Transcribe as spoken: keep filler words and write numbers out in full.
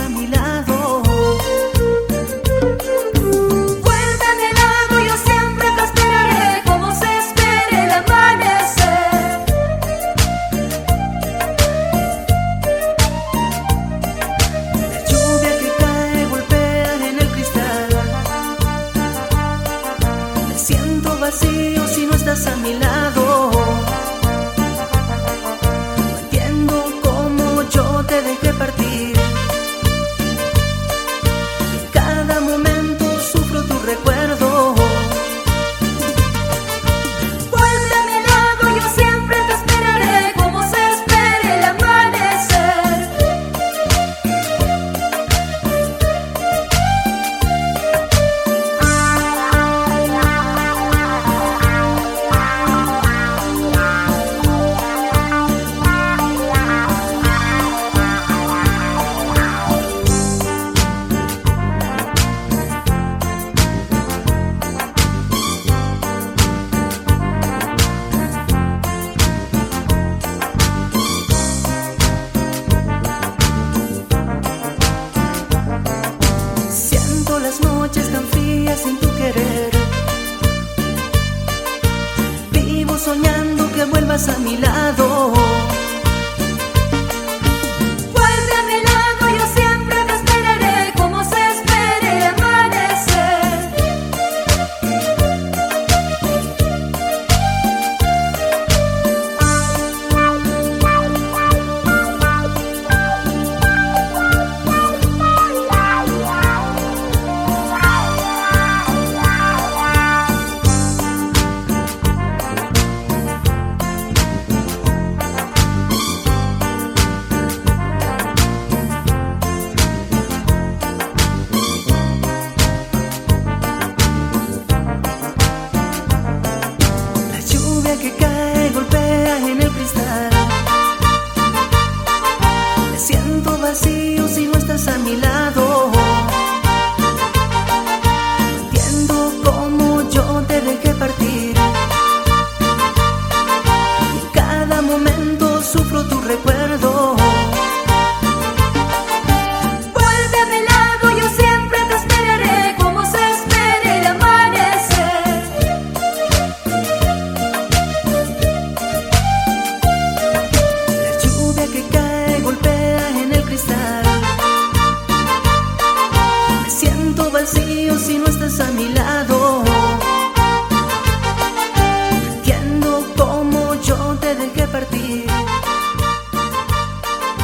a mi lado. Vuelve a mi lado, yo siempre te esperaré, como se espera el amanecer. La lluvia que cae golpea en el cristal. Me siento vacío si no estás a mi lado. No entiendo cómo yo te dejé partir. En cada momento sufro tu recuerdo. Vuelve a mi lado, yo siempre te esperaré, como se espera el amanecer. Siento las noches tan frías sin tu querer. Vivo soñando que vuelvas a mi lado. Vuelve a mi lado, yo siempre te esperaré, como se espera el amanecer. La lluvia que cae golpea en el cristal. Me siento vacío si no estás a mi lado.